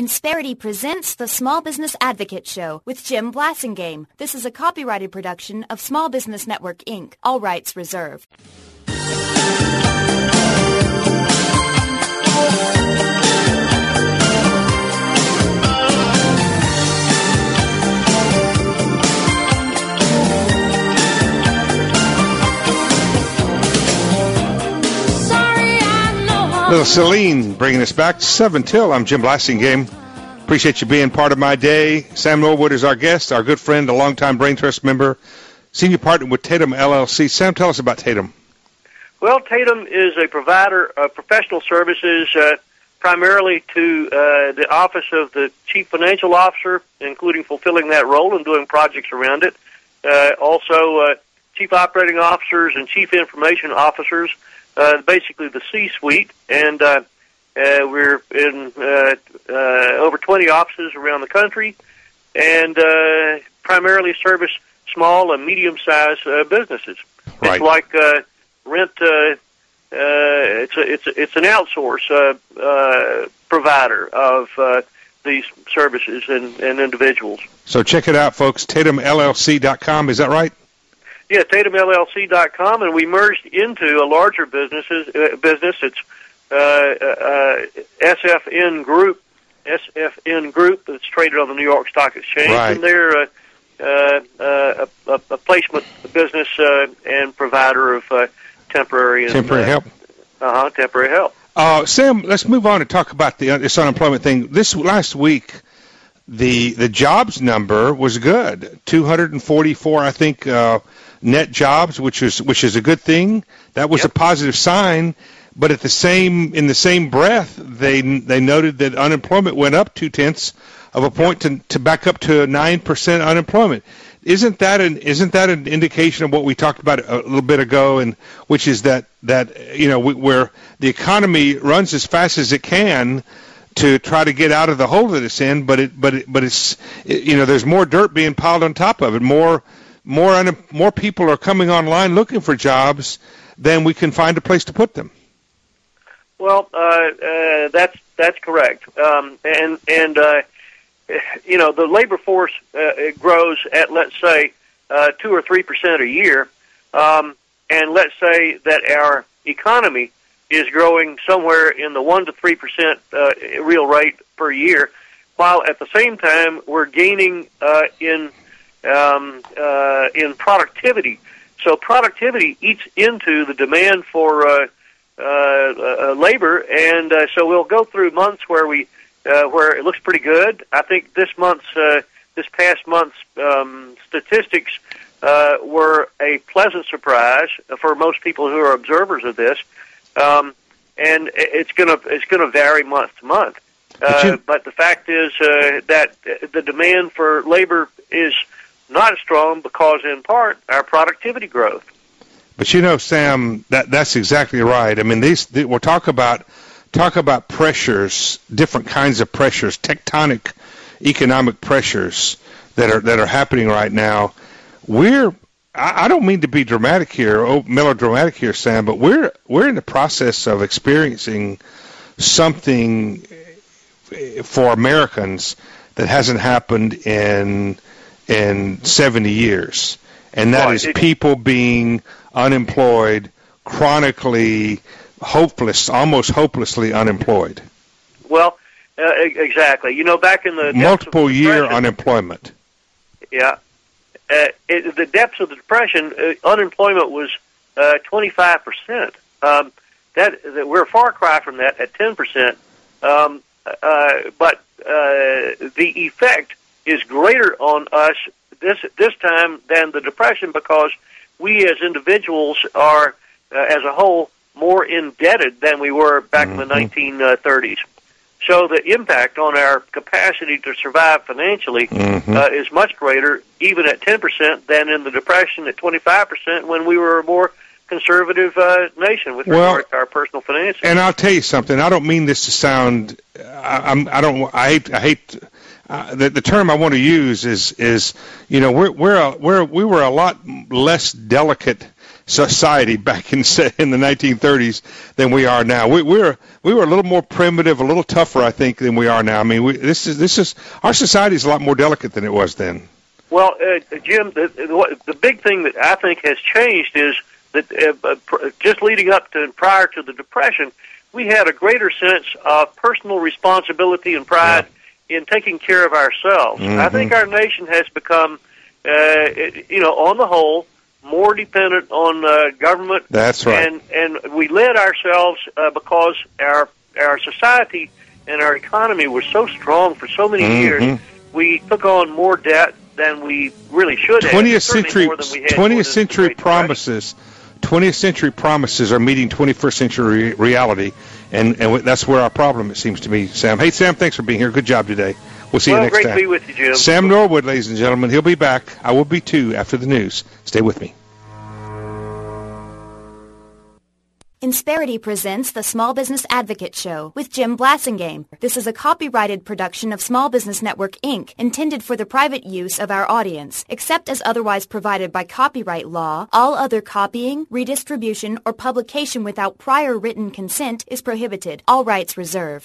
Insperity presents the Small Business Advocate Show with Jim Blasingame. This is a copyrighted production of Small Business Network, Inc. All rights reserved. Little Celine bringing us back to 7 till. I'm Jim Blasingame. Appreciate you being part of my day. Sam Norwood is our guest, our good friend, a longtime Brain Trust member, senior partner with Tatum LLC. Sam, tell us about Tatum. Well, Tatum is a provider of professional services primarily to the Office of the Chief Financial Officer, including fulfilling that role and doing projects around it. Also, Chief Operating Officers and Chief Information Officers, basically the C-suite, and we're in over 20 offices around the country, and primarily service small and medium-sized businesses. Right. It's like rent. It's an outsource provider of these services and individuals. So check it out, folks. TatumLLC.com. Is that right? Yeah, TatumLLC.com, and we merged into a larger business. It's SFN Group. SFN Group that's traded on the New York Stock Exchange, right. And they're a placement business and provider of temporary help. Temporary help. Sam, let's move on and talk about this unemployment thing. This last week, the jobs number was good. 244, I think, net jobs, which is a good thing. That was Yep. a positive sign. But in the same breath, they noted that unemployment went up 0.2 of a point to back up to 9% unemployment. Isn't that an indication of what we talked about a little bit ago, and which is that where the economy runs as fast as it can to try to get out of the hole that it's in, but it's there's more dirt being piled on top of it. More people are coming online looking for jobs than we can find a place to put them. Well, that's correct. The labor force it grows at, let's say, 2 or 3% a year, and let's say that our economy is growing somewhere in the 1 to 3% real rate per year, while at the same time we're gaining in productivity. So productivity eats into the demand for labor, and so we'll go through months where it looks pretty good. I think this past month's statistics were a pleasant surprise for most people who are observers of this, and it's gonna vary month to month. But the fact is that the demand for labor is not as strong because, in part, our productivity growth. But Sam, that's exactly right. I mean, we'll talk about pressures, different kinds of pressures, tectonic economic pressures that are happening right now. I don't mean to be dramatic here, melodramatic here, Sam, but we're in the process of experiencing something for Americans that hasn't happened in 70 years, and that is people being unemployed, chronically hopeless, almost hopelessly unemployed. Well, exactly. Back in the multiple year unemployment. Yeah, the depths of the Depression, unemployment was 25%. That we're a far cry from that at 10%. But the effect is greater on us this time than the Depression, because we as individuals are, as a whole, more indebted than we were back in the 1930s. So the impact on our capacity to survive financially is much greater, even at 10%, than in the Depression at 25%, when we were a more conservative nation with regard to our personal finances. And I'll tell you something. I don't mean this to sound. I hate. The term I want to use is we were a lot less delicate society back in the 1930s than we are now. We were a little more primitive, a little tougher, I think, than we are now. I mean, this is our society is a lot more delicate than it was then. Well, Jim, the big thing that I think has changed is that just leading up to and prior to the Depression, we had a greater sense of personal responsibility and pride in taking care of ourselves. Mm-hmm. I think our nation has become, on the whole, more dependent on government. That's right. And we led ourselves because our society and our economy was so strong for so many years. We took on more debt than we really should have. 20th century promises are meeting 21st century reality, and that's where our problem, it seems to me, Sam. Hey, Sam, thanks for being here. Good job today. We'll see you next time. Great to be with you, Jim. Sam Norwood, ladies and gentlemen. He'll be back. I will be too after the news. Stay with me. Insperity presents the Small Business Advocate Show with Jim Blasingame. This is a copyrighted production of Small Business Network, Inc., intended for the private use of our audience. Except as otherwise provided by copyright law, all other copying, redistribution, or publication without prior written consent is prohibited. All rights reserved.